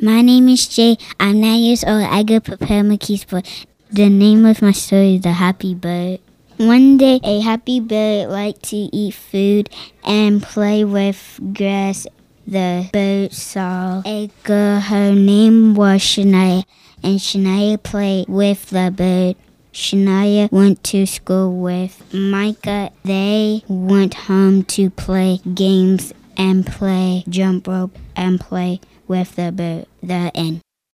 My name is Jay. I'm 9 years old. I go prepare McKeesport. The name of my story is The Happy Bird. One day, a happy bird liked to eat food and play with grass. The bird saw a girl. Her name was Shania, and Shania played with the bird. Shania went to school with Micah. They went home to play games and play jump rope and play with the bird. The end.